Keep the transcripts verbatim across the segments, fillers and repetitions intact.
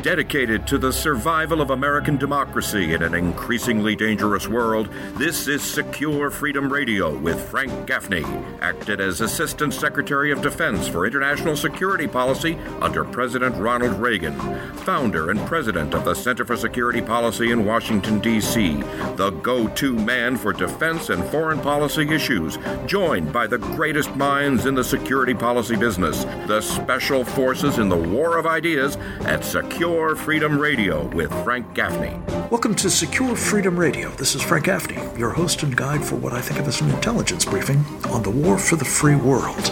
Dedicated to the survival of American democracy in an increasingly dangerous world, this is Secure Freedom Radio with Frank Gaffney, acted as Assistant Secretary of Defense for International Security Policy under President Ronald Reagan, founder and president of the Center for Security Policy in Washington, D C, the go-to man for defense and foreign policy issues, joined by the greatest minds in the security policy business, the special forces in the war of ideas at Secure Freedom Radio with Frank Gaffney. Welcome to Secure Freedom Radio. This is Frank Gaffney, your host and guide for what I think of as an intelligence briefing on the war for the free world.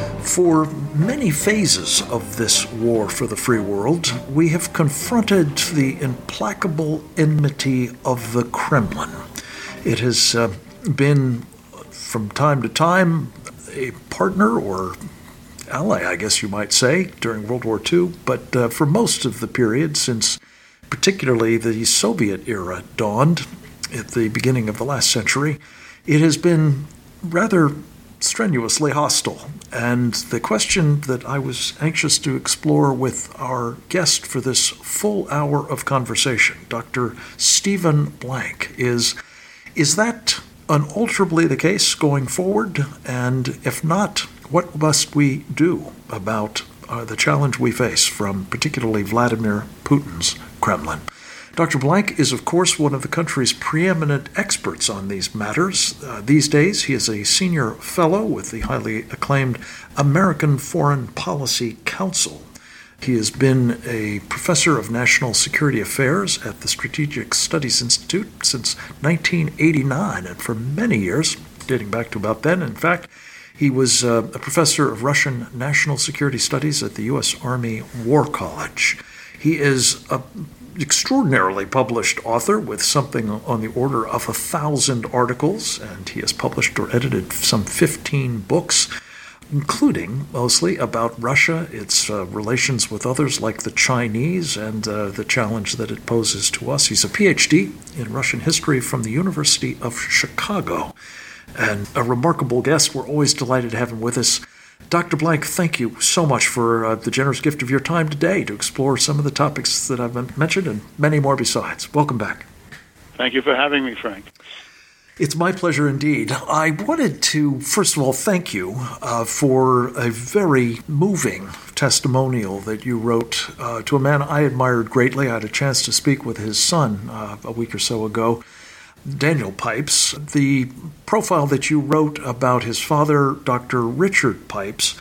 For many phases of this war for the free world, we have confronted the implacable enmity of the Kremlin. It has uh, been, from time to time, a partner or ally, I guess you might say, during World War Two, but uh, for most of the period since particularly the Soviet era dawned at the beginning of the last century, it has been rather strenuously hostile. And the question that I was anxious to explore with our guest for this full hour of conversation, Doctor Stephen Blank, is, is that unalterably the case going forward? And if not, what must we do about uh, the challenge we face from particularly Vladimir Putin's Kremlin? Doctor Blank is, of course, one of the country's preeminent experts on these matters. Uh, these days, he is a senior fellow with the highly acclaimed American Foreign Policy Council. He has been a professor of national security affairs at the Strategic Studies Institute since nineteen eighty-nine, and for many years, dating back to about then, in fact, he was uh, a professor of Russian national security studies at the U S Army War College. He is an extraordinarily published author with something on the order of a thousand articles, and he has published or edited some fifteen books, including mostly about Russia, its uh, relations with others like the Chinese, and uh, the challenge that it poses to us. He's a P H D in Russian history from the University of Chicago, and a remarkable guest. We're always delighted to have him with us. Doctor Blank, thank you so much for uh, the generous gift of your time today to explore some of the topics that I've mentioned and many more besides. Welcome back. Thank you for having me, Frank. It's my pleasure indeed. I wanted to, first of all, thank you uh, for a very moving testimonial that you wrote uh, to a man I admired greatly. I had a chance to speak with his son uh, a week or so ago, Daniel Pipes. The profile that you wrote about his father, Doctor Richard Pipes,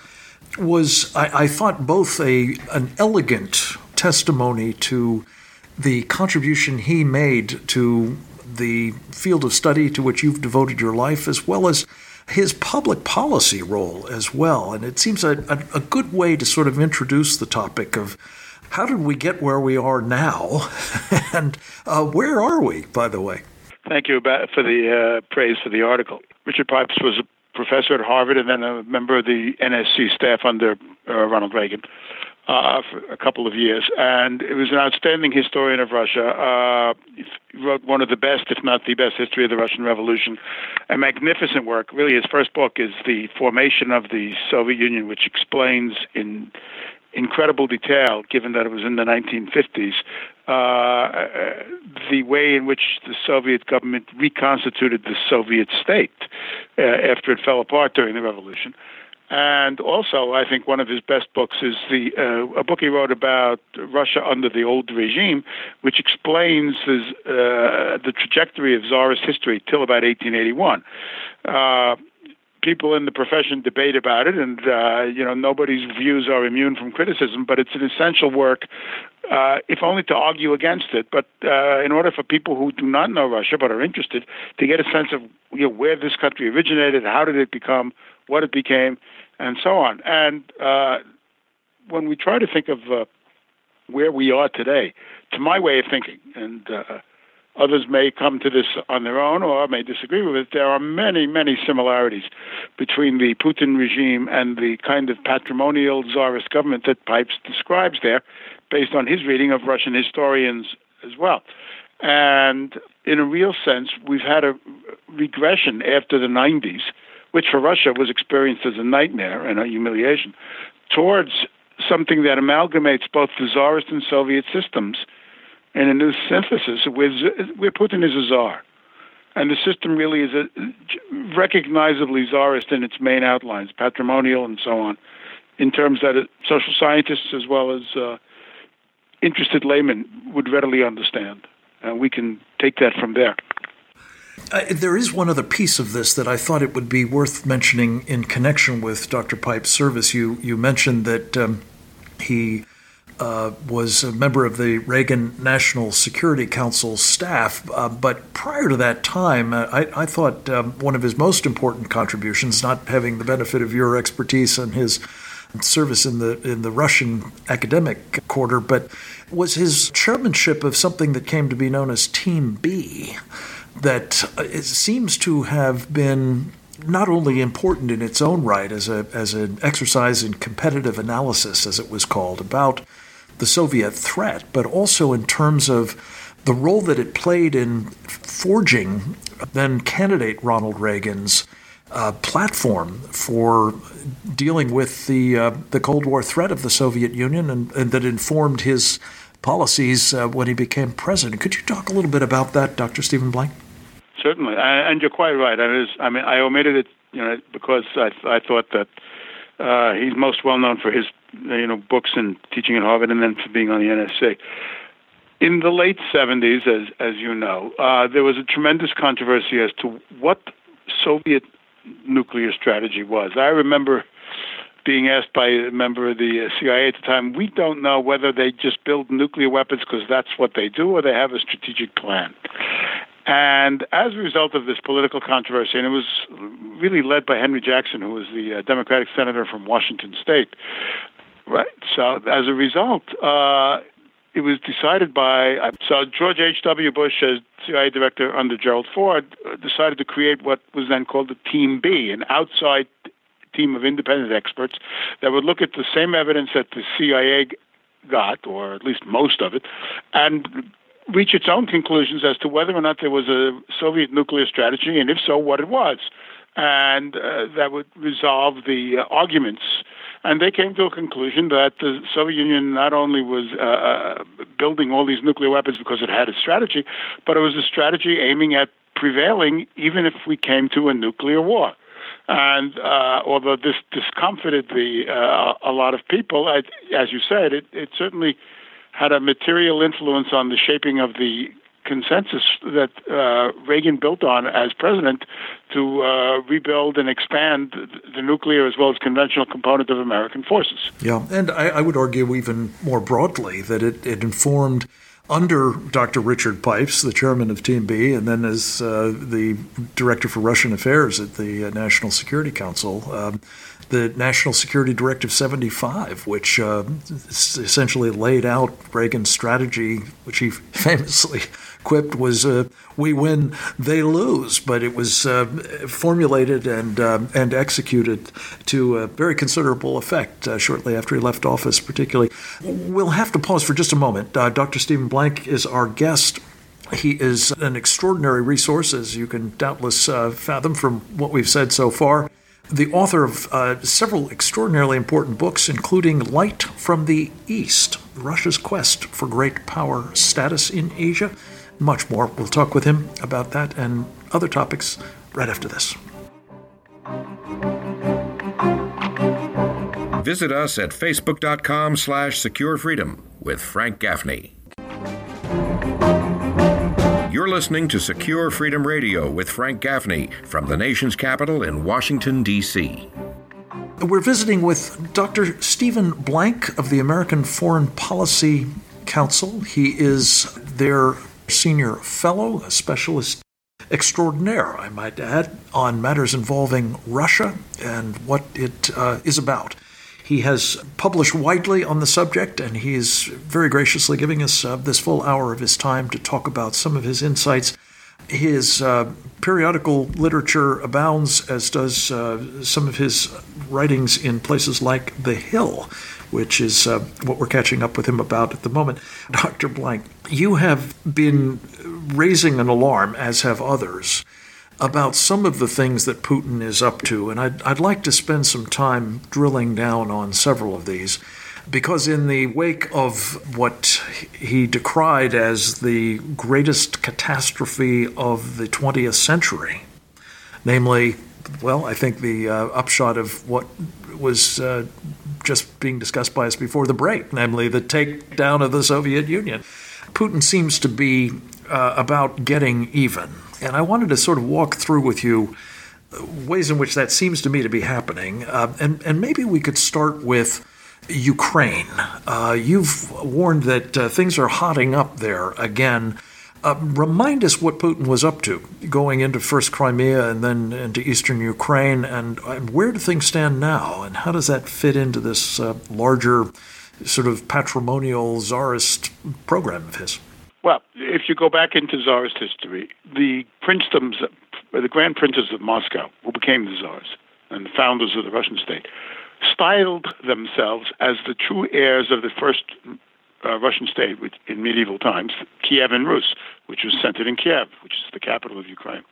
was, I, I thought, both a an elegant testimony to the contribution he made to the field of study to which you've devoted your life, as well as his public policy role as well. And it seems a, a, a good way to sort of introduce the topic of how did we get where we are now, and uh, where are we, by the way? Thank you for the uh, praise for the article. Richard Pipes was a professor at Harvard and then a member of the N S C staff under uh, Ronald Reagan uh, for a couple of years. And it was an outstanding historian of Russia. Uh, he wrote one of the best, if not the best, history of the Russian Revolution. A magnificent work. Really, his first book is The Formation of the Soviet Union, which explains in incredible detail, given that it was in the nineteen fifties, uh, the way in which the Soviet government reconstituted the Soviet state uh, after it fell apart during the revolution. And also, I think one of his best books is the uh, a book he wrote about Russia under the old regime, which explains his, uh, the trajectory of Tsarist history till about eighteen eighty-one. Uh, People in the profession debate about it, and uh, you know nobody's views are immune from criticism. But it's an essential work, uh, if only to argue against it. But uh, in order for people who do not know Russia but are interested to get a sense of you know, where this country originated, how did it become, what it became, and so on. And uh, when we try to think of uh, where we are today, to my way of thinking, and uh, others may come to this on their own or may disagree with it, there are many, many similarities between the Putin regime and the kind of patrimonial czarist government that Pipes describes there, based on his reading of Russian historians as well. And in a real sense, we've had a regression after the nineties, which for Russia was experienced as a nightmare and a humiliation, towards something that amalgamates both the Tsarist and Soviet systems in a new synthesis where, where Putin is a Tsar. And the system really is a, recognizably Tsarist in its main outlines, patrimonial and so on, in terms that social scientists as well as uh, interested laymen would readily understand. And we can take that from there. Uh, there is one other piece of this that I thought it would be worth mentioning in connection with Doctor Pipe's service. You you mentioned that um, he uh, was a member of the Reagan National Security Council staff, uh, but prior to that time, uh, I, I thought um, one of his most important contributions, not having the benefit of your expertise and his service in the in the Russian academic quarter, but was his chairmanship of something that came to be known as Team B, that it seems to have been not only important in its own right as a as an exercise in competitive analysis, as it was called, about the Soviet threat, but also in terms of the role that it played in forging then candidate Ronald Reagan's uh, platform for dealing with the uh, the Cold War threat of the Soviet Union, and, and that informed his policies uh, when he became president. Could you talk a little bit about that, Doctor Stephen Blank? Certainly, and you're quite right. I, was, I mean, I omitted it, you know, because I, I thought that uh, he's most well known for his, you know, books and teaching at Harvard, and then for being on the N S C. In the late seventies, as as you know, uh, there was a tremendous controversy as to what Soviet nuclear strategy was. I remember being asked by a member of the C I A at the time, we don't know whether they just build nuclear weapons because that's what they do, or they have a strategic plan. And as a result of this political controversy, and it was really led by Henry Jackson, who was the uh, Democratic senator from Washington State, right? So as a result, uh, it was decided by, uh, so George H W. Bush, as C I A director under Gerald Ford, uh, decided to create what was then called the Team B, an outside team of independent experts that would look at the same evidence that the C I A got, or at least most of it, and reach its own conclusions as to whether or not there was a Soviet nuclear strategy, and if so, what it was. And uh, that would resolve the uh, arguments. And they came to a conclusion that the Soviet Union not only was uh, building all these nuclear weapons because it had a strategy, but it was a strategy aiming at prevailing even if we came to a nuclear war. And uh, although this discomfited the, uh, a lot of people, I, as you said, it, it certainly had a material influence on the shaping of the consensus that uh, Reagan built on as president to uh, rebuild and expand the nuclear as well as conventional component of American forces. Yeah, and I, I would argue even more broadly that it, it informed, under Doctor Richard Pipes, the chairman of Team B, and then as uh, the director for Russian affairs at the uh, National Security Council, um, the National Security Directive seventy-five, which uh, essentially laid out Reagan's strategy, which he famously quipped was uh, "we win, they lose," but it was uh, formulated and um, and executed to a very considerable effect uh, shortly after he left office. Particularly, we'll have to pause for just a moment. Uh, Doctor Stephen Blank is our guest. He is an extraordinary resource, as you can doubtless uh, fathom from what we've said so far. The author of uh, several extraordinarily important books, including Light from the East, Russia's Quest for Great Power Status in Asia, much more. We'll talk with him about that and other topics right after this. Visit us at facebook.com slash Secure Freedom with Frank Gaffney. You're listening to Secure Freedom Radio with Frank Gaffney from the nation's capital in Washington, D C We're visiting with Doctor Stephen Blank of the American Foreign Policy Council. He is their senior fellow, a specialist extraordinaire, I might add, on matters involving Russia and what it uh, is about. He has published widely on the subject, and he is very graciously giving us uh, this full hour of his time to talk about some of his insights. His uh, periodical literature abounds, as does uh, some of his writings in places like The Hill, which is uh, what we're catching up with him about at the moment. Doctor Blank, you have been raising an alarm, as have others, about some of the things that Putin is up to, and I'd, I'd like to spend some time drilling down on several of these. because in the wake of what he decried as the greatest catastrophe of the twentieth century, namely, well, I think the uh, upshot of what was uh, just being discussed by us before the break, namely the takedown of the Soviet Union. Putin seems to be uh, about getting even. And I wanted to sort of walk through with you ways in which that seems to me to be happening. Uh, and, and maybe we could start with Ukraine. Uh, you've warned that uh, things are hotting up there again. Uh, remind us what Putin was up to, going into first Crimea and then into eastern Ukraine, and, and where do things stand now, and how does that fit into this uh, larger sort of patrimonial czarist program of his? Well, if you go back into czarist history, the princedoms, the grand princes of Moscow, who became the czars and the founders of the Russian state, styled themselves as the true heirs of the first Uh, Russian state which, in medieval times, Kievan Rus, which was centered in Kiev, which is the capital of Ukraine.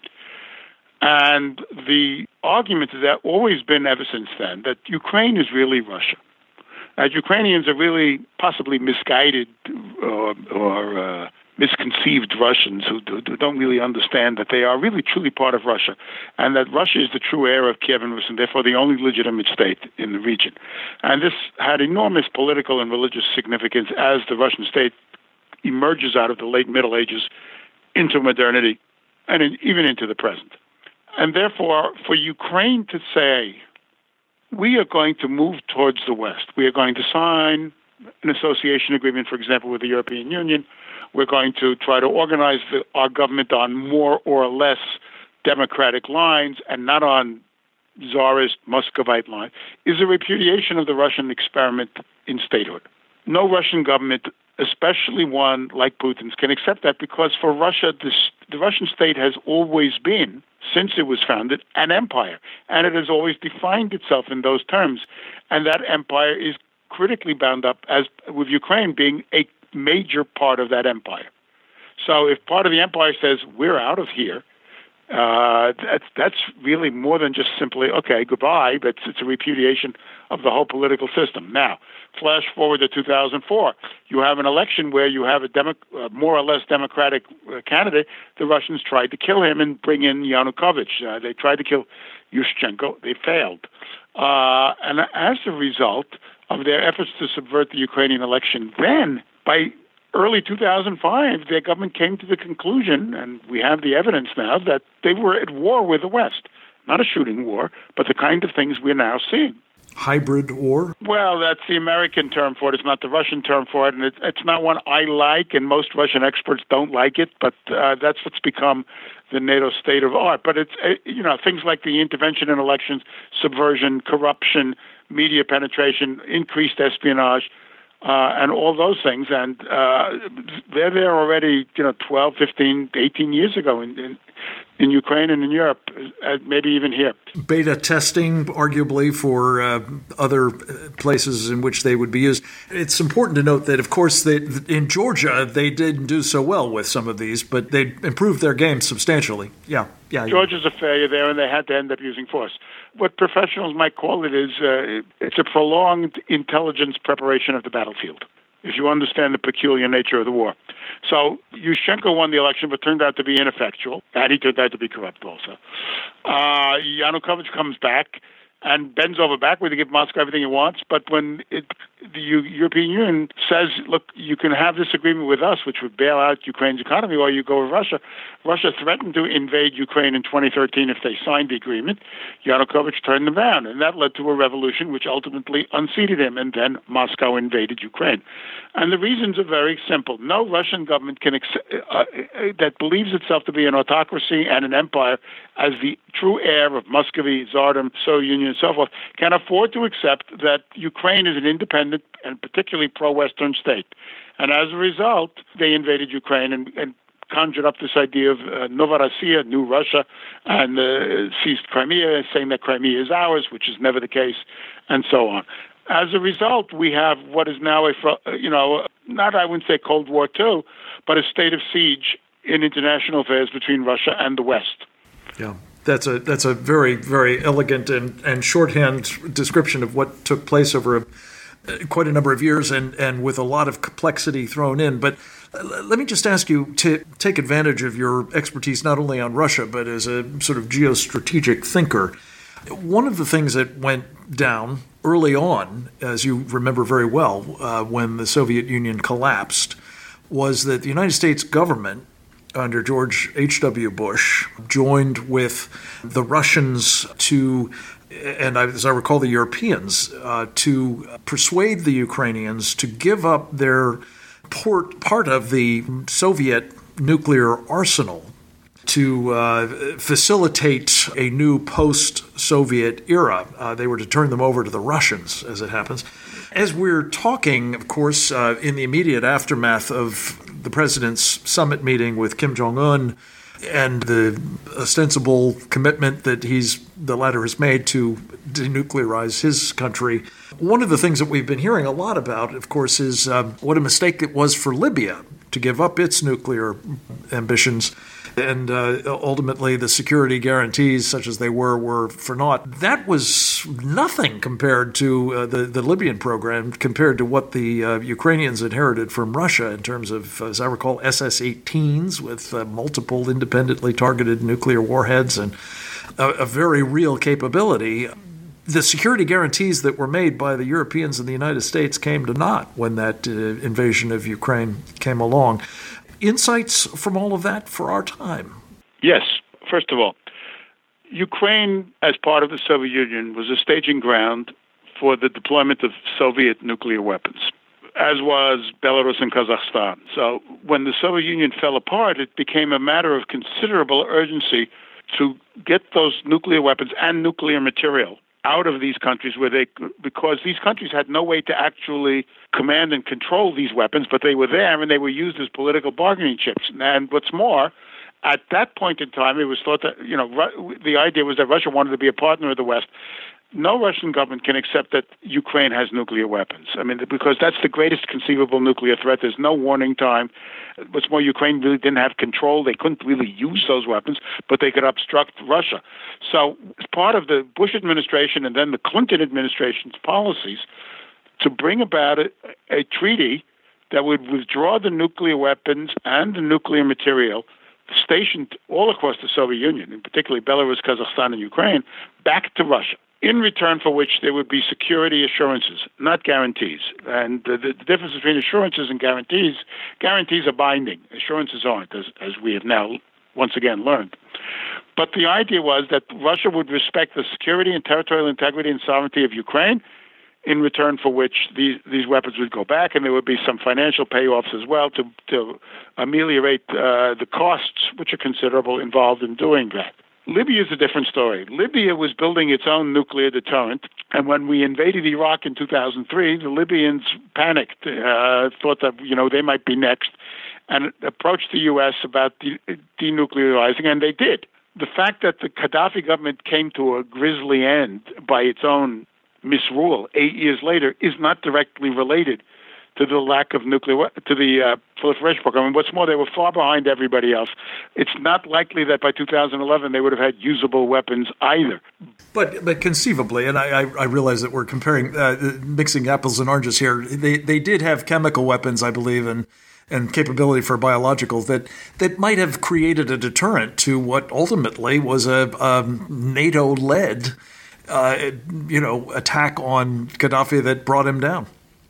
And the argument has always been ever since then that Ukraine is really Russia. That Ukrainians are really possibly misguided or, or uh, misconceived Russians who, do, who don't really understand that they are really truly part of Russia, and that Russia is the true heir of Kievan Rus and therefore the only legitimate state in the region. And this had enormous political and religious significance as the Russian state emerges out of the late Middle Ages into modernity and in, even into the present. And therefore, for Ukraine to say, we are going to move towards the West, we are going to sign an association agreement, for example, with the European Union, we're going to try to organize the, our government on more or less democratic lines and not on czarist Muscovite lines, is a repudiation of the Russian experiment in statehood. No Russian government, especially one like Putin's, can accept that because for Russia, this, the Russian state has always been, since it was founded, an empire. And it has always defined itself in those terms. And that empire is critically bound up as with Ukraine being a major part of that empire. So if part of the empire says, we're out of here, uh, that's, that's really more than just simply, okay, goodbye, but it's a repudiation of the whole political system. Now, flash forward to two thousand four. You have an election where you have a demo, uh, more or less democratic uh, candidate. The Russians tried to kill him and bring in Yanukovych. Uh, they tried to kill Yushchenko. They failed. Uh, and as a result of their efforts to subvert the Ukrainian election, then by early two thousand five, their government came to the conclusion, and we have the evidence now, that they were at war with the West. Not a shooting war, but the kind of things we're now seeing. Hybrid war? Well, that's the American term for it. It's not the Russian term for it, and it, it's not one I like, and most Russian experts don't like it, but uh, that's what's become the NATO state of art. But it's, uh, you know, things like the intervention in elections, subversion, corruption, media penetration, increased espionage, Uh, and all those things, and uh, they're there already, you know, twelve, fifteen, eighteen years ago in, in, in Ukraine and in Europe, uh, maybe even here. Beta testing, arguably, for uh, other places in which they would be used. It's important to note that, of course, they, in Georgia, they didn't do so well with some of these, but they improved their game substantially. Yeah, yeah. Georgia's a failure there, and they had to end up using force. What professionals might call it is uh, it's a prolonged intelligence preparation of the battlefield, if you understand the peculiar nature of the war. So Yushchenko won the election, but turned out to be ineffectual, and he turned out to be corrupt also. Uh, Yanukovych comes back and bends over backward to give Moscow everything he wants, but when it, the U- European Union says, look, you can have this agreement with us, which would bail out Ukraine's economy, or you go with Russia. Russia threatened to invade Ukraine in twenty thirteen if they signed the agreement. Yanukovych turned them down, and that led to a revolution which ultimately unseated him, and then Moscow invaded Ukraine. And the reasons are very simple. No Russian government can ex- uh, that believes itself to be an autocracy and an empire as the true heir of Muscovy, Tsardom, Soviet Union, and so forth, can afford to accept that Ukraine is an independent and particularly pro-Western state. And as a result, they invaded Ukraine and, and conjured up this idea of uh, Novorossiya, New Russia, and uh, seized Crimea, saying that Crimea is ours, which is never the case, and so on. As a result, we have what is now a, you know, not, I wouldn't say Cold War two, but a state of siege in international affairs between Russia and the West. Yeah. That's a that's a very, very elegant and, and shorthand description of what took place over a, quite a number of years and, and with a lot of complexity thrown in. But let me just ask you to take advantage of your expertise not only on Russia, but as a sort of geostrategic thinker. One of the things that went down early on, as you remember very well, uh, when the Soviet Union collapsed, was that the United States government under George H W. Bush joined with the Russians to, and as I recall, the Europeans, uh, to persuade the Ukrainians to give up their port, part of the Soviet nuclear arsenal to uh, facilitate a new post-Soviet era. Uh, they were to turn them over to the Russians, as it happens. As we're talking, of course, uh, in the immediate aftermath of the president's summit meeting with Kim Jong-un and the ostensible commitment that he's the latter has made to denuclearize his country, one of the things that we've been hearing a lot about, of course, is um, what a mistake it was for Libya to give up its nuclear ambitions. And uh, ultimately, the security guarantees, such as they were, were for naught. That was nothing compared to uh, the, the Libyan program, compared to what the uh, Ukrainians inherited from Russia in terms of, as I recall, S S eighteens with uh, multiple independently targeted nuclear warheads and a, a very real capability. The security guarantees that were made by the Europeans and the United States came to naught when that uh, invasion of Ukraine came along. Insights from all of that for our time? Yes. First of all, Ukraine, as part of the Soviet Union, was a staging ground for the deployment of Soviet nuclear weapons, as was Belarus and Kazakhstan. So when the Soviet Union fell apart, it became a matter of considerable urgency to get those nuclear weapons and nuclear material out of these countries, where they, because these countries had no way to actually command and control these weapons, but they were there and they were used as political bargaining chips. And what's more, at that point in time, it was thought that, you know, Ru- the idea was that Russia wanted to be a partner of the West. No Russian government can accept that Ukraine has nuclear weapons. I mean, because that's the greatest conceivable nuclear threat. There's no warning time. What's more, Ukraine really didn't have control. They couldn't really use those weapons, but they could obstruct Russia. So as part of the Bush administration and then the Clinton administration's policies to bring about a, a treaty that would withdraw the nuclear weapons and the nuclear material stationed all across the Soviet Union, and particularly Belarus, Kazakhstan, and Ukraine, back to Russia, in return for which there would be security assurances, not guarantees. And the, the difference between assurances and guarantees, guarantees are binding. Assurances aren't, as, as we have now once again learned. But the idea was that Russia would respect the security and territorial integrity and sovereignty of Ukraine, in return for which these, these weapons would go back, and there would be some financial payoffs as well to, to ameliorate uh, the costs, which are considerable, involved in doing that. Libya is a different story. Libya was building its own nuclear deterrent, and when we invaded Iraq in two thousand three, the Libyans panicked, uh, thought that, you know, they might be next, and approached the U S about de- denuclearizing, and they did. The fact that the Gaddafi government came to a grisly end by its own misrule eight years later is not directly related to the lack of nuclear, to the uh, proliferation program. And what's more, they were far behind everybody else. It's not likely that by two thousand eleven they would have had usable weapons either. But but conceivably, and I, I realize that we're comparing, uh, mixing apples and oranges here, they they did have chemical weapons, I believe, and and capability for biologicals that, that might have created a deterrent to what ultimately was a, a NATO-led Uh, you know, attack on Gaddafi that brought him down.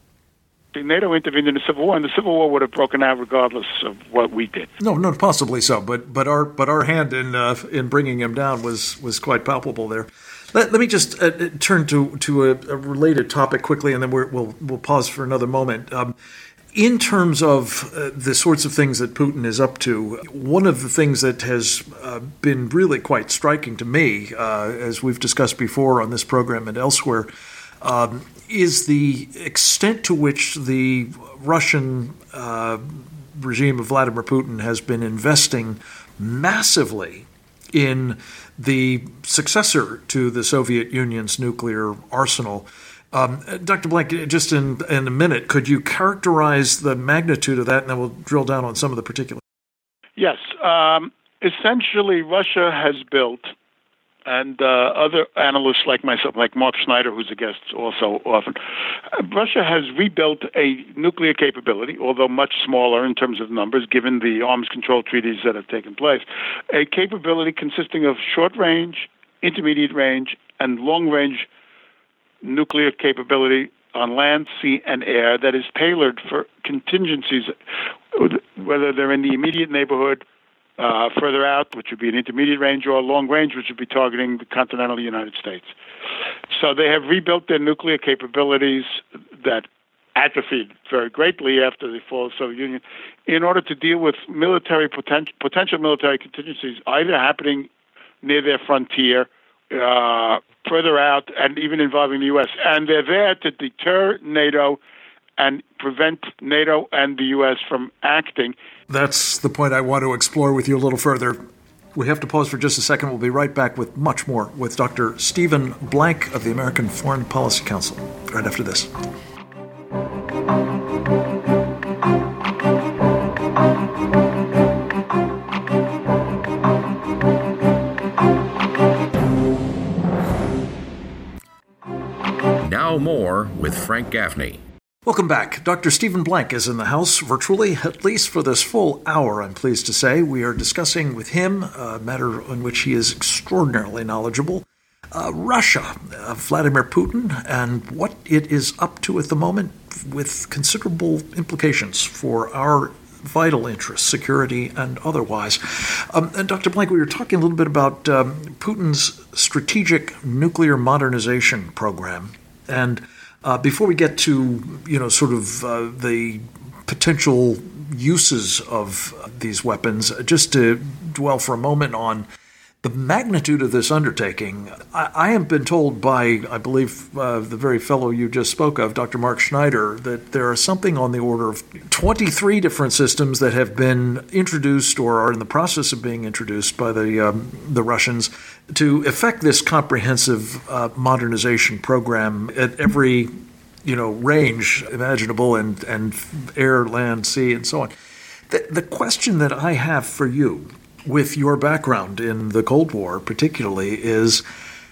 NATO intervened in the Civil War, and the Civil War would have broken out regardless of what we did. No, no, possibly so. But but our but our hand in uh, in bringing him down was was quite palpable there. Let, let me just uh, turn to to a, a related topic quickly, and then we're, we'll we'll pause for another moment. Um, In terms of uh, the sorts of things that Putin is up to, one of the things that has uh, been really quite striking to me, uh, as we've discussed before on this program and elsewhere, um, is the extent to which the Russian uh, regime of Vladimir Putin has been investing massively in the successor to the Soviet Union's nuclear arsenal. Um, Doctor Blank, just in, in a minute, could you characterize the magnitude of that, and then we'll drill down on some of the particulars? Yes. Um, essentially, Russia has built and uh, other analysts like myself, like Mark Schneider, who's a guest also often, uh, Russia has rebuilt a nuclear capability, although much smaller in terms of numbers, given the arms control treaties that have taken place, a capability consisting of short-range, intermediate range, and long-range nuclear capability on land, sea, and air that is tailored for contingencies, whether they're in the immediate neighborhood, Uh, further out, which would be an intermediate range, or long range, which would be targeting the continental United States. So they have rebuilt their nuclear capabilities that atrophied very greatly after the fall of the Soviet Union in order to deal with military poten- potential military contingencies either happening near their frontier, uh, further out, and even involving the U S. And they're there to deter NATO and prevent NATO and the U S from acting. That's the point I want to explore with you a little further. We have to pause for just a second. We'll be right back with much more with Doctor Stephen Blank of the American Foreign Policy Council right after this. Now more with Frank Gaffney. Welcome back. Doctor Stephen Blank is in the house virtually, at least for this full hour, I'm pleased to say. We are discussing with him a matter on which he is extraordinarily knowledgeable, uh, Russia, uh, Vladimir Putin, and what it is up to at the moment with considerable implications for our vital interests, security and otherwise. Um, and Doctor Blank, we were talking a little bit about um, Putin's strategic nuclear modernization program. And Uh, before we get to, you know, sort of uh, the potential uses of these weapons, just to dwell for a moment on the magnitude of this undertaking. I, I have been told by, I believe, uh, the very fellow you just spoke of, Doctor Mark Schneider, that there are something on the order of twenty-three different systems that have been introduced or are in the process of being introduced by the um, the Russians to effect this comprehensive uh, modernization program at every, you know, range imaginable, and, and air, land, sea, and so on. The, the question that I have for you, with your background in the Cold War particularly, is,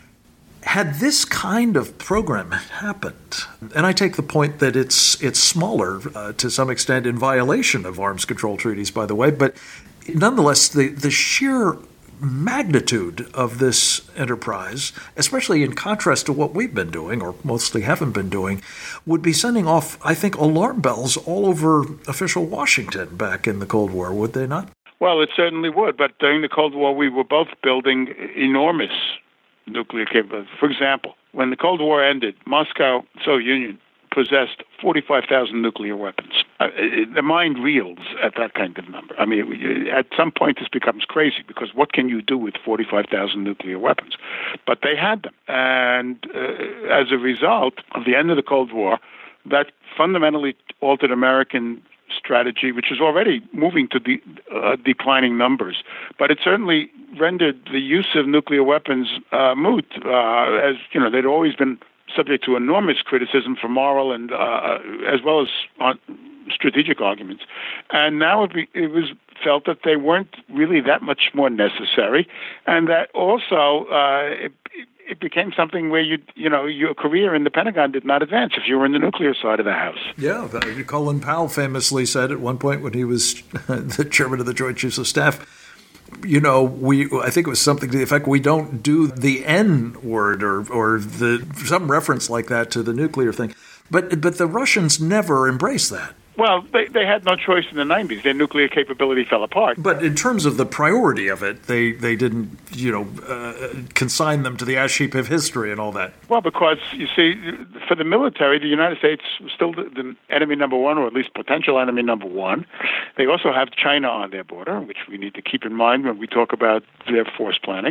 had this kind of program happened, and I take the point that it's it's smaller uh, to some extent in violation of arms control treaties, by the way, but nonetheless, the, the sheer magnitude of this enterprise, especially in contrast to what we've been doing, or mostly haven't been doing, would be sending off, I think, alarm bells all over official Washington back in the Cold War, would they not? Well, it certainly would, but during the Cold War, we were both building enormous nuclear capabilities. For example, when the Cold War ended, Moscow, Soviet Union, possessed forty-five thousand nuclear weapons. Uh, it, the mind reels at that kind of number. I mean, it, at some point this becomes crazy, because what can you do with forty-five thousand nuclear weapons? But they had them. And uh, as a result of the end of the Cold War, that fundamentally altered American strategy, which is already moving to de- uh, declining numbers. But it certainly rendered the use of nuclear weapons uh, moot, uh, as, you know, they'd always been subject to enormous criticism for moral and uh, as well as uh, strategic arguments. And now it, be, it was felt that they weren't really that much more necessary, and that also uh, it, it became something where you you know your career in the Pentagon did not advance if you were in the nuclear side of the house. Yeah, Colin Powell famously said at one point when he was the chairman of the Joint Chiefs of Staff, you know, we I think it was something to the effect, we don't do the N word or or the some reference like that to the nuclear thing. But but the Russians never embraced that. Well, they, they had no choice in the nineties. Their nuclear capability fell apart. But in terms of the priority of it, they, they didn't, you know, uh, consign them to the ash heap of history and all that. Well, because, you see, for the military, the United States was still the, the enemy number one, or at least potential enemy number one. They also have China on their border, which we need to keep in mind when we talk about their force planning.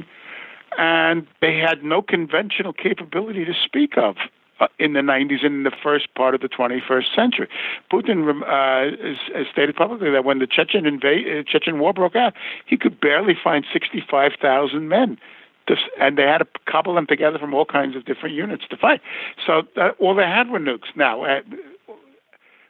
And they had no conventional capability to speak of Uh, in the nineties and in the first part of the twenty-first century. Putin uh, has, has stated publicly that when the Chechen inva- uh, Chechen war broke out, he could barely find sixty-five thousand men, to, and they had to cobble them together from all kinds of different units to fight. So uh, all they had were nukes. Now, uh,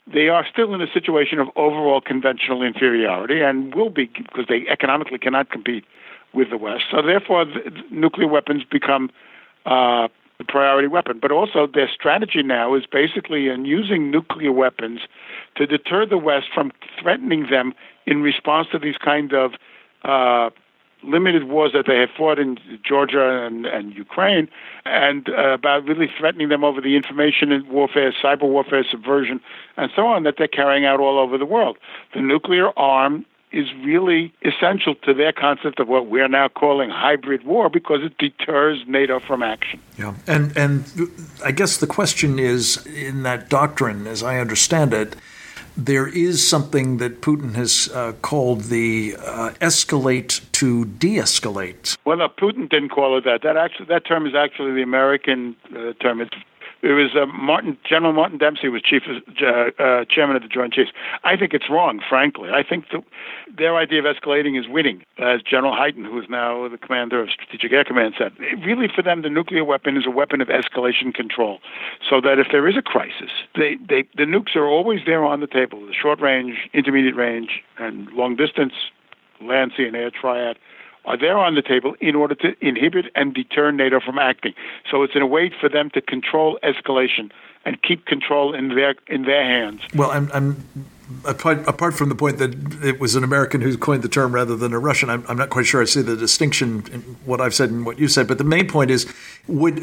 they are still in a situation of overall conventional inferiority and will be because they economically cannot compete with the West. So therefore, the, the nuclear weapons become uh, the priority weapon. But also their strategy now is basically in using nuclear weapons to deter the West from threatening them in response to these kind of uh, limited wars that they have fought in Georgia and, and Ukraine, and uh, about really threatening them over the information and warfare, cyber warfare, subversion, and so on that they're carrying out all over the world. The nuclear arm is really essential to their concept of what we're now calling hybrid war because it deters NATO from action. Yeah, and and I guess the question is, in that doctrine, as I understand it, there is something that Putin has uh, called the uh, escalate to de-escalate. Well, no, Putin didn't call it that. That actually, that term is actually the American uh, term. It's It was uh, Martin, General Martin Dempsey was chief, uh, uh, chairman of the Joint Chiefs. I think it's wrong, frankly. I think the, their idea of escalating is winning, as General Hyten, who is now the commander of Strategic Air Command, said. Really, for them, the nuclear weapon is a weapon of escalation control, so that if there is a crisis, they, they, the nukes are always there on the table, the short range, intermediate range, and long distance, land, sea, and air triad, are there on the table in order to inhibit and deter NATO from acting. So it's in a way for them to control escalation and keep control in their in their hands. Well, I'm, I'm apart, apart from the point that it was an American who coined the term rather than a Russian, I'm, I'm not quite sure I see the distinction in what I've said and what you said. But the main point is, would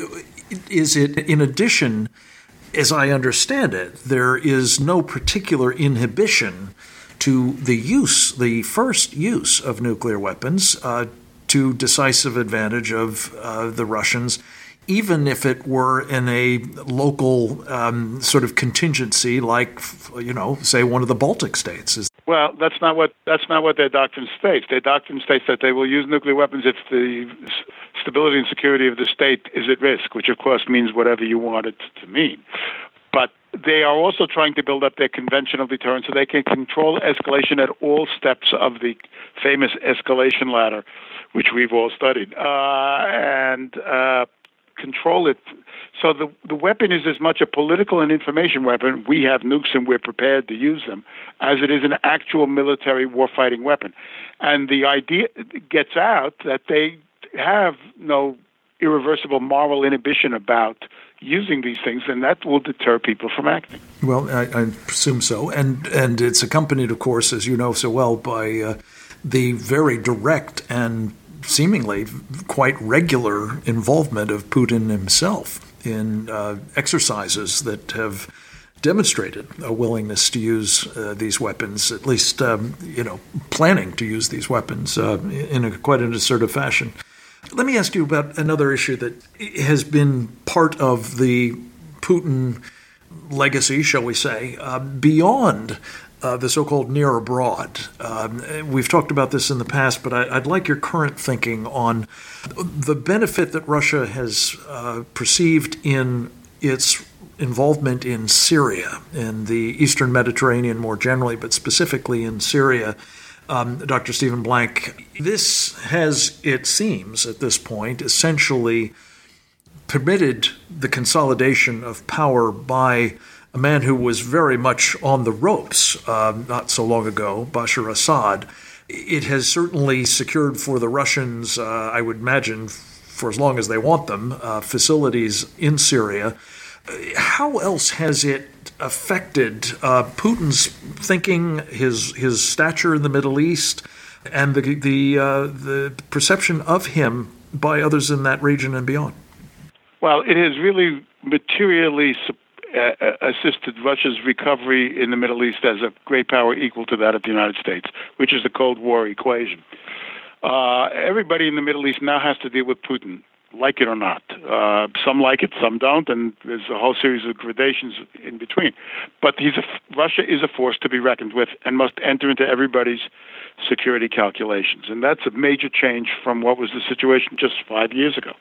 is it in addition, as I understand it, there is no particular inhibition to the use, the first use of nuclear weapons uh, to decisive advantage of uh, the Russians, even if it were in a local um, sort of contingency, like, you know, say one of the Baltic states. Is- well, that's not what that's not what their doctrine states. Their doctrine states that they will use nuclear weapons if the stability and security of the state is at risk, which of course means whatever you want it to mean. But they are also trying to build up their conventional deterrence so they can control escalation at all steps of the famous escalation ladder, which we've all studied, uh, and uh, control it. So the the weapon is as much a political and information weapon. We have nukes and we're prepared to use them, as it is an actual military warfighting weapon. And the idea gets out that they have no irreversible moral inhibition about using these things, and that will deter people from acting. Well, I, I presume so. And and it's accompanied, of course, as you know so well, by uh, the very direct and seemingly quite regular involvement of Putin himself in uh, exercises that have demonstrated a willingness to use uh, these weapons, at least, um, you know, planning to use these weapons uh, in a quite an assertive fashion. Let me ask you about another issue that has been part of the Putin legacy, shall we say, uh, beyond uh, the so-called near abroad. Um, we've talked about this in the past, but I, I'd like your current thinking on the benefit that Russia has uh, perceived in its involvement in Syria, in the Eastern Mediterranean more generally, but specifically in Syria. Um, Doctor Stephen Blank, this has, it seems at this point, essentially permitted the consolidation of power by a man who was very much on the ropes uh, not so long ago, Bashar Assad. It has certainly secured for the Russians, uh, I would imagine, for as long as they want them, uh, facilities in Syria. How else has it affected uh, Putin's thinking, his his stature in the Middle East, and the the uh, the perception of him by others in that region and beyond? Well, it has really materially uh, assisted Russia's recovery in the Middle East as a great power equal to that of the United States, which is the Cold War equation. Uh, everybody in the Middle East now has to deal with Putin, like it or not. Uh, some like it, some don't, and there's a whole series of gradations in between. But he's a, Russia is a force to be reckoned with and must enter into everybody's security calculations. And that's a major change from what was the situation just five years ago.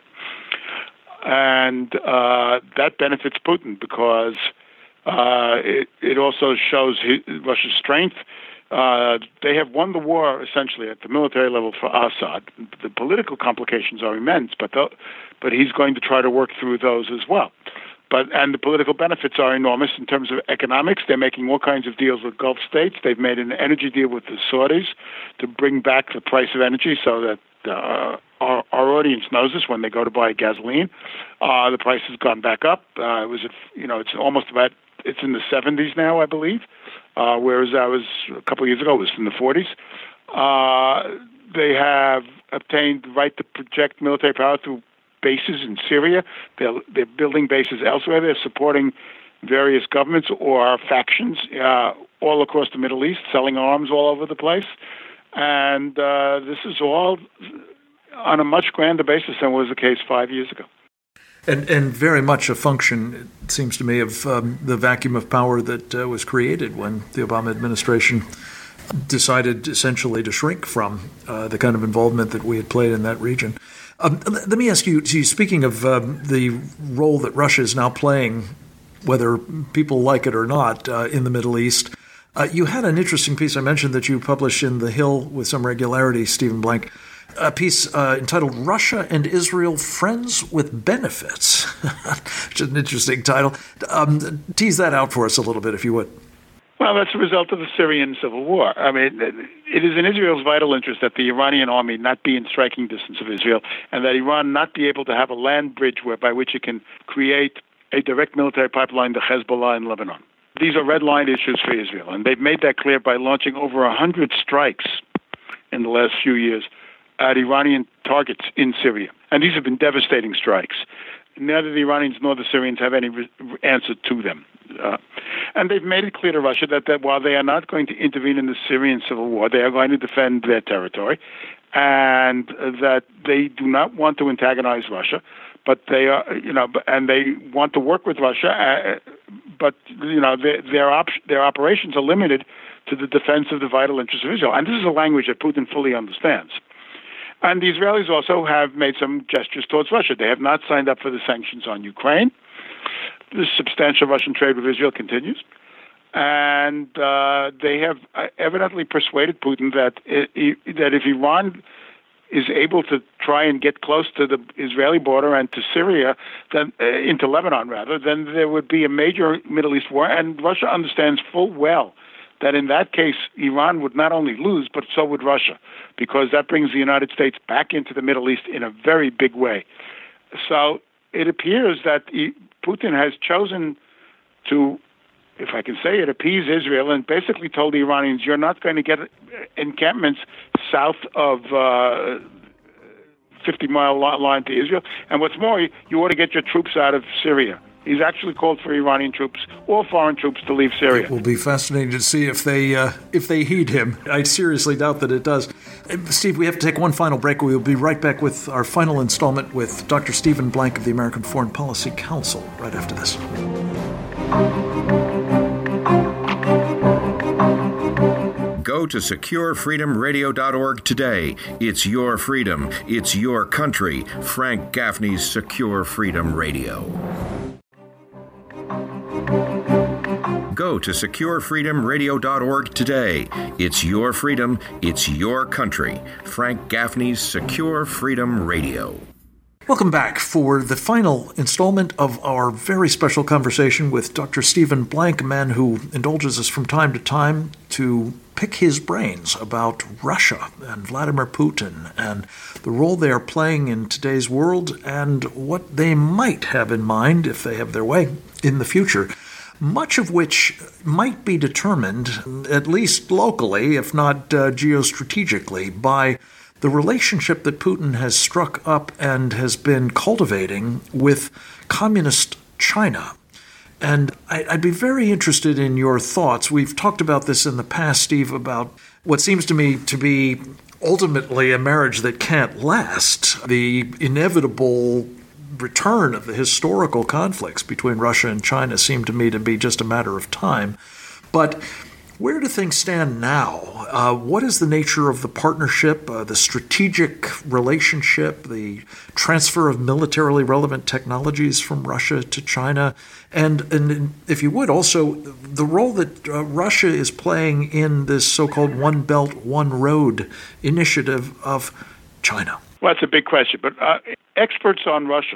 And uh, that benefits Putin because uh, it, it also shows his, Russia's strength. Uh, they have won the war, essentially, at the military level for Assad. The political complications are immense, but the, but he's going to try to work through those as well. But and the political benefits are enormous in terms of economics. They're making all kinds of deals with Gulf states. They've made an energy deal with the Saudis to bring back the price of energy so that uh, our, our audience knows this when they go to buy gasoline. Uh, the price has gone back up. Uh, it was, you know, it's almost about, it's in the seventies now, I believe, uh, whereas I was a couple of years ago, it was in the forties. Uh, they have obtained the right to project military power through bases in Syria. They're, they're building bases elsewhere. They're supporting various governments or factions uh, all across the Middle East, selling arms all over the place. And uh, this is all on a much grander basis than was the case five years ago. And and very much a function, it seems to me, of um, the vacuum of power that uh, was created when the Obama administration decided essentially to shrink from uh, the kind of involvement that we had played in that region. Um, let me ask you, speaking of um, the role that Russia is now playing, whether people like it or not, uh, in the Middle East, uh, you had an interesting piece I mentioned that you publish in The Hill with some regularity, Stephen Blank, a piece uh, entitled Russia and Israel Friends with Benefits, which is an interesting title. Um, tease that out for us a little bit, if you would. Well, that's a result of the Syrian civil war. I mean, it is in Israel's vital interest that the Iranian army not be in striking distance of Israel and that Iran not be able to have a land bridge where, by which it can create a direct military pipeline to Hezbollah in Lebanon. These are red-line issues for Israel, and they've made that clear by launching over one hundred strikes in the last few years at Iranian targets in Syria. And these have been devastating strikes. Neither the Iranians nor the Syrians have any re- answer to them. Uh, and they've made it clear to Russia that, that while they are not going to intervene in the Syrian civil war, they are going to defend their territory, and uh, that they do not want to antagonize Russia, but they are, you know, and they want to work with Russia, uh, but you know, their their, op- their operations are limited to the defense of the vital interests of Israel. And this is a language that Putin fully understands. And the Israelis also have made some gestures towards Russia. They have not signed up for the sanctions on Ukraine. The substantial Russian trade with Israel continues. And uh, they have evidently persuaded Putin that it, that if Iran is able to try and get close to the Israeli border and to Syria, then uh, into Lebanon rather, then there would be a major Middle East war. And Russia understands full well that in that case, Iran would not only lose, but so would Russia, because that brings the United States back into the Middle East in a very big way. So it appears that Putin has chosen to, if I can say it, appease Israel and basically told the Iranians, you're not going to get encampments south of uh, fifty-mile line to Israel. And what's more, you ought to get your troops out of Syria. He's actually called for Iranian troops, all foreign troops, to leave Syria. It will be fascinating to see if they uh, if they heed him. I seriously doubt that it does. Steve, we have to take one final break. We will be right back with our final installment with Doctor Stephen Blank of the American Foreign Policy Council right after this. Go to secure freedom radio dot org today. It's your freedom. It's your country. Frank Gaffney's Secure Freedom Radio. Go to secure freedom radio dot org today. It's your freedom. It's your country. Frank Gaffney's Secure Freedom Radio. Welcome back for the final installment of our very special conversation with Doctor Stephen Blank, a man who indulges us from time to time to pick his brains about Russia and Vladimir Putin and the role they are playing in today's world and what they might have in mind, if they have their way, in the future. Much of which might be determined, at least locally, if not uh, geostrategically, by the relationship that Putin has struck up and has been cultivating with communist China. And I'd be very interested in your thoughts. We've talked about this in the past, Steve, about what seems to me to be ultimately a marriage that can't last, the inevitable return of the historical conflicts between Russia and China seem to me to be just a matter of time. But where do things stand now? Uh, what is the nature of the partnership, uh, the strategic relationship, the transfer of militarily relevant technologies from Russia to China? And, and if you would, also the role that uh, Russia is playing in this so-called One Belt, One Road initiative of China. Well, that's a big question. But uh, experts on Russia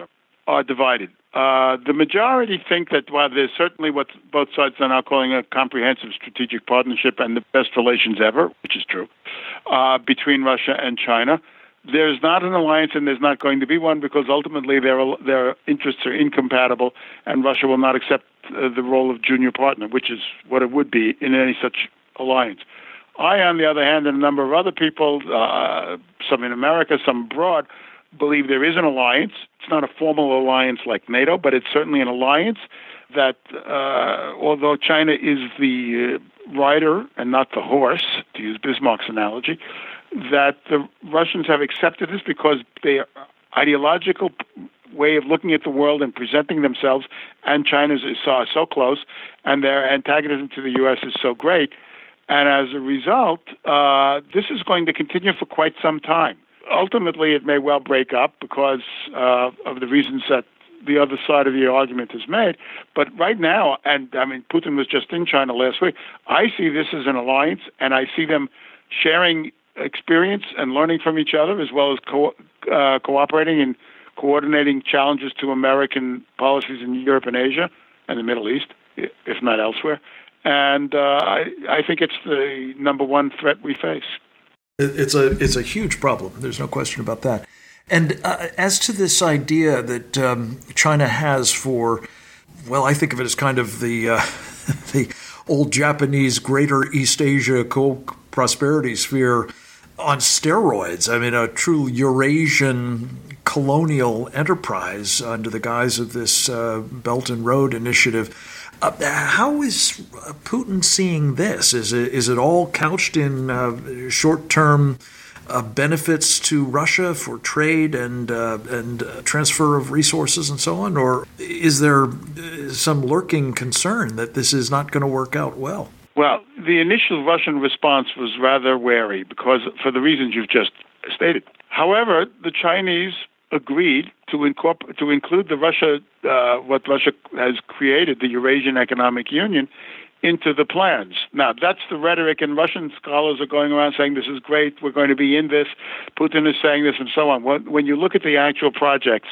are divided. Uh, the majority think that while there's certainly what both sides are now calling a comprehensive strategic partnership and the best relations ever, which is true, uh, between Russia and China, there's not an alliance and there's not going to be one because ultimately their their interests are incompatible and Russia will not accept uh, the role of junior partner, which is what it would be in any such alliance. I, on the other hand, and a number of other people, uh, some in America, some abroad, believe there is an alliance. It's not a formal alliance like NATO, but it's certainly an alliance that, uh, although China is the uh, rider and not the horse, to use Bismarck's analogy, that the Russians have accepted this because their ideological way of looking at the world and presenting themselves and China's is so, so close, and their antagonism to the U S is so great. And as a result, uh, this is going to continue for quite some time. Ultimately, it may well break up because uh, of the reasons that the other side of the argument is made. But right now, and I mean, Putin was just in China last week, I see this as an alliance, and I see them sharing experience and learning from each other, as well as co- uh, cooperating and coordinating challenges to American policies in Europe and Asia and the Middle East, if not elsewhere. And uh, I, I think it's the number one threat we face. It's a it's a huge problem. There's no question about that. And uh, as to this idea that um, China has for, well, I think of it as kind of the uh, the old Japanese Greater East Asia co-prosperity sphere on steroids. I mean, a true Eurasian colonial enterprise under the guise of this uh, Belt and Road Initiative. Uh, how is Putin seeing this? Is it, is it all couched in uh, short-term uh, benefits to Russia for trade and uh, and uh, transfer of resources and so on? Or is there some lurking concern that this is not going to work out well? Well, the initial Russian response was rather wary because for the reasons you've just stated. However, the Chinese agreed to incorporate, to include the Russia, uh, what Russia has created, the Eurasian Economic Union, into the plans. Now, that's the rhetoric, and Russian scholars are going around saying this is great, we're going to be in this, Putin is saying this, and so on. When, when you look at the actual projects,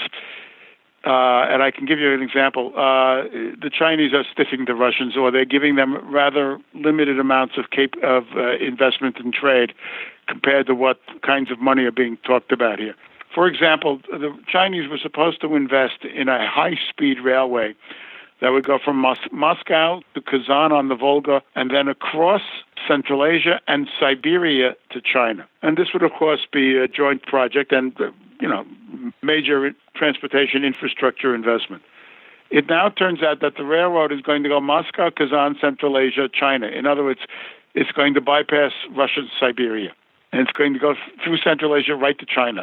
uh, and I can give you an example, uh, the Chinese are stiffing the Russians, or they're giving them rather limited amounts of, cap- of uh, investment and trade compared to what kinds of money are being talked about here. For example, the Chinese were supposed to invest in a high-speed railway that would go from Mos- Moscow to Kazan on the Volga and then across Central Asia and Siberia to China. And this would, of course, be a joint project and, uh, you know, major transportation infrastructure investment. It now turns out that the railroad is going to go Moscow, Kazan, Central Asia, China. In other words, it's going to bypass Russia's Siberia. And it's going to go through Central Asia right to China.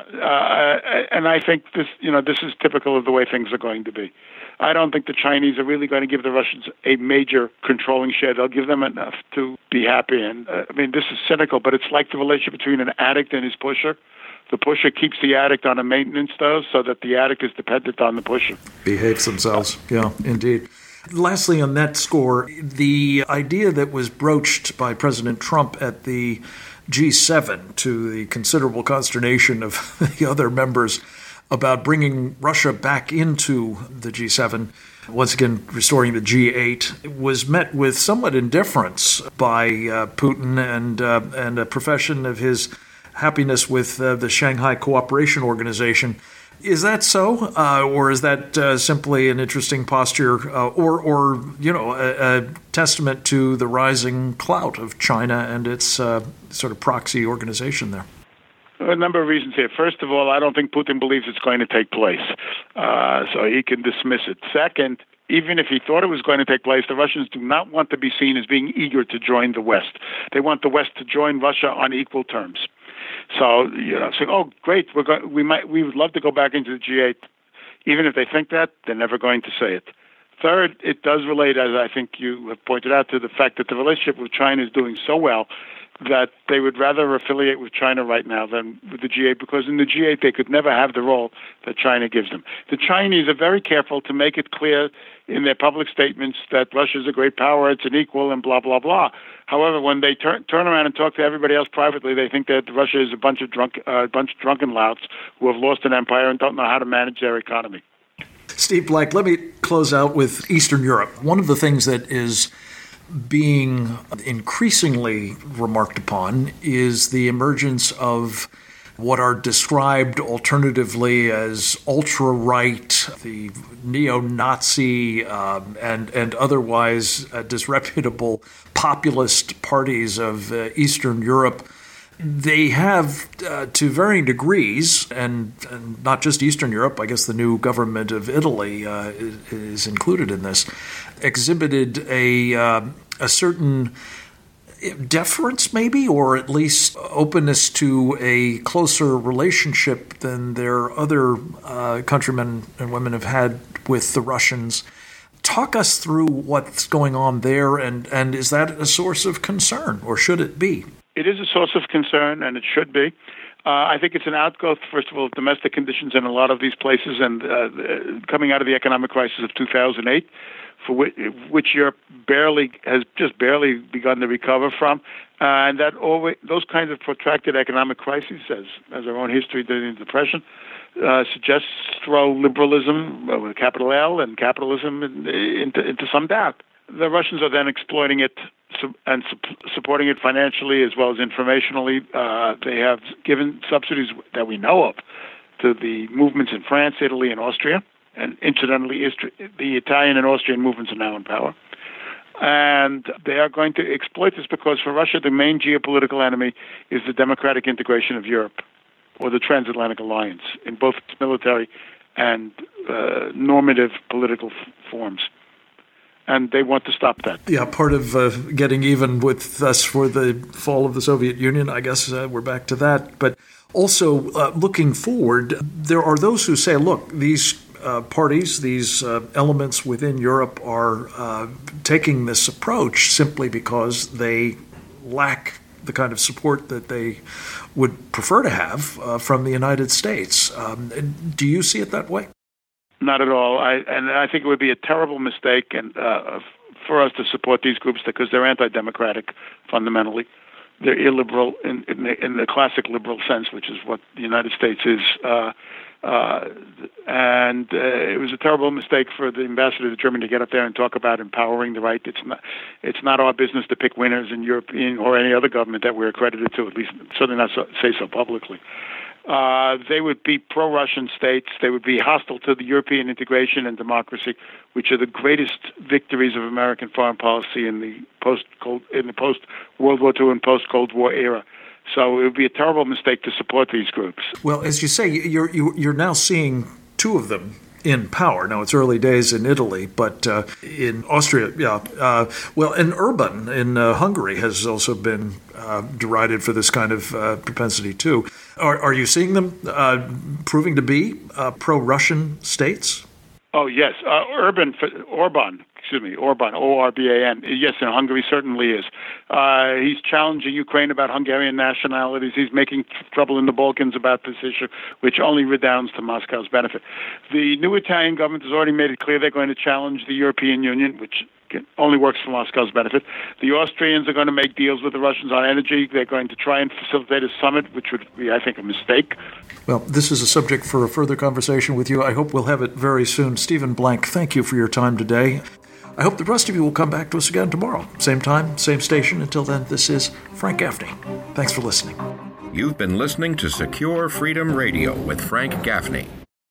Uh, and I think this, you know, this is typical of the way things are going to be. I don't think the Chinese are really going to give the Russians a major controlling share. They'll give them enough to be happy. And uh, I mean, this is cynical, but it's like the relationship between an addict and his pusher. The pusher keeps the addict on a maintenance dose so that the addict is dependent on the pusher. Behaves themselves. Yeah, indeed. Lastly, on that score, the idea that was broached by President Trump at the G seven, to the considerable consternation of the other members, about bringing Russia back into the G seven, once again restoring the G eight, was met with somewhat indifference by uh, Putin and uh, and a profession of his happiness with uh, the Shanghai Cooperation Organization. Is that so, uh, or is that uh, simply an interesting posture, uh, or, or you know, a, a testament to the rising clout of China and its uh, sort of proxy organization there? A number of reasons here. First of all, I don't think Putin believes it's going to take place, uh, so he can dismiss it. Second, even if he thought it was going to take place, the Russians do not want to be seen as being eager to join the West. They want the West to join Russia on equal terms. So, you know, saying, oh, great, we're going, we might, we would love to go back into the G eight. Even if they think that, they're never going to say it. Third, it does relate, as I think you have pointed out, to the fact that the relationship with China is doing so well that they would rather affiliate with China right now than with the G eight, because in the G eight they could never have the role that China gives them. The Chinese are very careful to make it clear in their public statements that Russia is a great power, it's an equal, and blah, blah, blah. However, when they turn turn around and talk to everybody else privately, they think that Russia is a bunch of drunk, uh, bunch of drunken louts who have lost an empire and don't know how to manage their economy. Steve Blank, let me close out with Eastern Europe. One of the things that is being increasingly remarked upon is the emergence of what are described alternatively as ultra-right, the neo-Nazi um, and, and otherwise uh, disreputable populist parties of uh, Eastern Europe. They have, uh, to varying degrees, and, and not just Eastern Europe, I guess the new government of Italy uh, is, is included in this, exhibited a uh, a certain deference, maybe, or at least openness to a closer relationship than their other uh, countrymen and women have had with the Russians. Talk us through what's going on there, and, and is that a source of concern, or should it be? It is a source of concern, and it should be. Uh, I think it's an outgrowth, first of all, of domestic conditions in a lot of these places, and uh, coming out of the economic crisis of two thousand eight, for which, which Europe barely has just barely begun to recover from, uh, and that always, those kinds of protracted economic crises, as as our own history during the Depression uh, suggests, throw liberalism uh, with a capital L and capitalism in, into into some doubt. The Russians are then exploiting it and supporting it financially as well as informationally. Uh, they have given subsidies that we know of to the movements in France, Italy, and Austria. And incidentally, the Italian and Austrian movements are now in power. And they are going to exploit this because for Russia, the main geopolitical enemy is the democratic integration of Europe, or the transatlantic alliance, in both its military and uh, normative political f- forms. And they want to stop that. Yeah, part of uh, getting even with us for the fall of the Soviet Union, I guess uh, we're back to that. But also, uh, looking forward, there are those who say, look, these uh, parties, these uh, elements within Europe are uh, taking this approach simply because they lack the kind of support that they would prefer to have uh, from the United States. Um, do you see it that way? Not at all. I, and I think it would be a terrible mistake and uh, for us to support these groups because they're anti-democratic fundamentally. They're illiberal in, in, the, in the classic liberal sense, which is what the United States is. Uh, uh, and uh, it was a terrible mistake for the ambassador to Germany to get up there and talk about empowering the right. It's not. It's not our business to pick winners in European or any other government that we're accredited to. At least, certainly not so, say so publicly. Uh, they would be pro-Russian states. They would be hostile to the European integration and democracy, which are the greatest victories of American foreign policy in the post in the post World War Two and post Cold War era. So it would be a terrible mistake to support these groups. Well, as you say, you're you're now seeing two of them in power. Now, it's early days in Italy, but uh, in Austria, yeah. Uh, well, and Orban in uh, Hungary has also been uh, derided for this kind of uh, propensity, too. Are, are you seeing them uh, proving to be uh, pro-Russian states? Oh, yes. Uh, Urban, Orban, excuse me, Orban, O R B A N. Yes, in Hungary certainly is. Uh, he's challenging Ukraine about Hungarian nationalities. He's making trouble in the Balkans about this issue, which only redounds to Moscow's benefit. The new Italian government has already made it clear they're going to challenge the European Union, which only works for Moscow's benefit. The Austrians are going to make deals with the Russians on energy. They're going to try and facilitate a summit, which would be, I think, a mistake. Well, this is a subject for a further conversation with you. I hope we'll have it very soon. Stephen Blank, thank you for your time today. I hope the rest of you will come back to us again tomorrow. Same time, same station. Until then, this is Frank Gaffney. Thanks for listening. You've been listening to Secure Freedom Radio with Frank Gaffney.